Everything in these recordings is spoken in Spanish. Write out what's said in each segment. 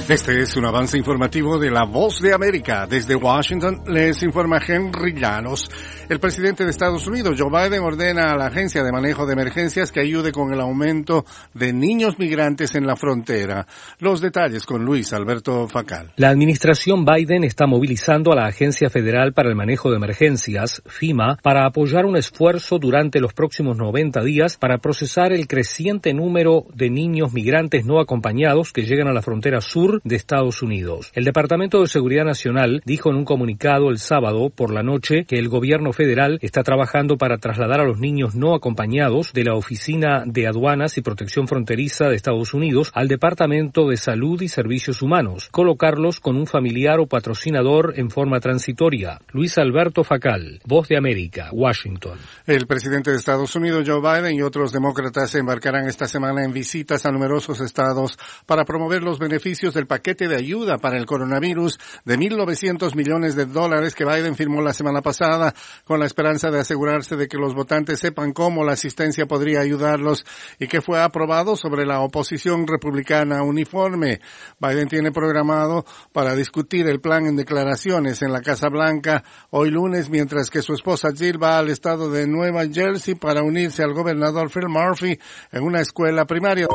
Este es un avance informativo de La Voz de América. Desde Washington les informa Henry Llanos. El presidente de Estados Unidos, Joe Biden, ordena a la Agencia de Manejo de Emergencias que ayude con el aumento de niños migrantes en la frontera. Los detalles con Luis Alberto Facal. La administración Biden está movilizando a la Agencia Federal para el Manejo de Emergencias, FEMA, para apoyar un esfuerzo durante los próximos 90 días para procesar el creciente número de niños migrantes no acompañados que llegan a la frontera sur de Estados Unidos. El Departamento de Seguridad Nacional dijo en un comunicado el sábado por la noche que el gobierno federal está trabajando para trasladar a los niños no acompañados de la Oficina de Aduanas y Protección Fronteriza de Estados Unidos al Departamento de Salud y Servicios Humanos, colocarlos con un familiar o patrocinador en forma transitoria. Luis Alberto Facal, Voz de América, Washington. El presidente de Estados Unidos, Joe Biden, y otros demócratas se embarcarán esta semana en visitas a numerosos estados para promover los beneficios del paquete de ayuda para el coronavirus de $1.900 millones que Biden firmó la semana pasada, con la esperanza de asegurarse de que los votantes sepan cómo la asistencia podría ayudarlos y que fue aprobado sobre la oposición republicana uniforme. Biden tiene programado para discutir el plan en declaraciones en la Casa Blanca hoy lunes, mientras que su esposa Jill va al estado de Nueva Jersey para unirse al gobernador Phil Murphy en una escuela primaria.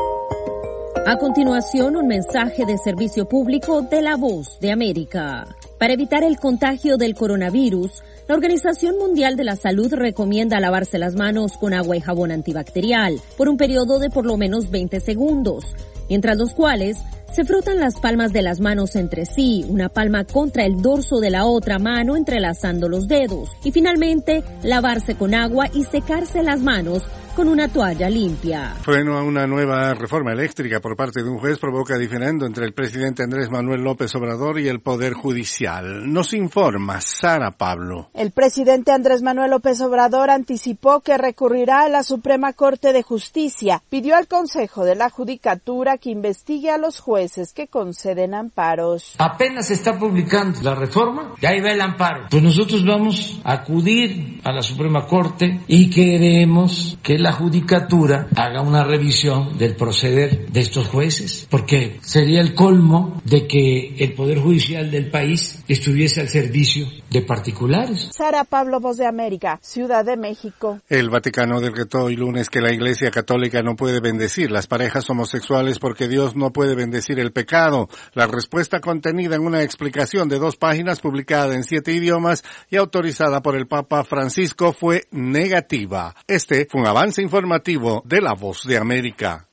A continuación, un mensaje de servicio público de La Voz de América. Para evitar el contagio del coronavirus, la Organización Mundial de la Salud recomienda lavarse las manos con agua y jabón antibacterial por un periodo de por lo menos 20 segundos, mientras los cuales se frotan las palmas de las manos entre sí, una palma contra el dorso de la otra mano entrelazando los dedos, y finalmente lavarse con agua y secarse las manos con una toalla limpia. Freno a una nueva reforma eléctrica por parte de un juez provoca diferendo entre el presidente Andrés Manuel López Obrador y el Poder Judicial. Nos informa Sara Pablo. El presidente Andrés Manuel López Obrador anticipó que recurrirá a la Suprema Corte de Justicia. Pidió al Consejo de la Judicatura que investigue a los jueces que conceden amparos. Apenas se está publicando la reforma, y ahí va el amparo. Pues nosotros vamos a acudir a la Suprema Corte y queremos que la Judicatura haga una revisión del proceder de estos jueces, porque sería el colmo de que el Poder Judicial del país estuviese al servicio de particulares. Sara Pablo, Voz de América, Ciudad de México. El Vaticano decretó hoy lunes que la Iglesia Católica no puede bendecir las parejas homosexuales porque Dios no puede bendecir el pecado. La respuesta, contenida en una explicación de 2 páginas publicada en 7 idiomas y autorizada por el Papa Francisco, fue negativa. Este fue un avance informativo de La Voz de América.